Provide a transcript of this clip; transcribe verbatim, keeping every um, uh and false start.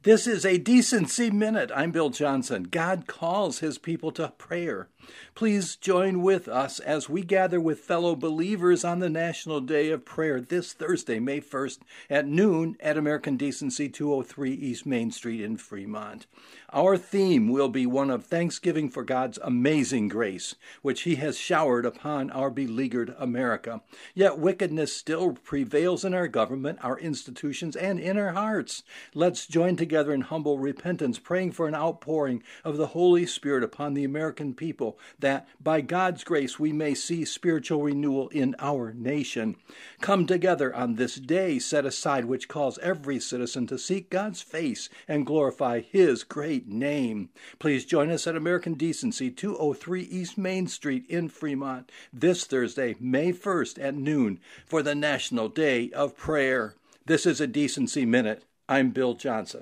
This is a Decency Minute. I'm Bill Johnson. God calls his people to prayer. Please join with us as we gather with fellow believers on the National Day of Prayer this Thursday, May first at noon at American Decency, two oh three East Main Street in Fremont. Our theme will be one of thanksgiving for God's amazing grace, which he has showered upon our beleaguered America. Yet wickedness still prevails in our government, our institutions, and in our hearts. Let's join together in humble repentance, praying for an outpouring of the Holy Spirit upon the American people, that by God's grace we may see spiritual renewal in our nation. Come together on this day set aside, which calls every citizen to seek God's face and glorify his great name. Please join us at American Decency, two oh three East Main Street in Fremont this Thursday, May first at noon for the National Day of Prayer. This is a Decency Minute. I'm Bill Johnson.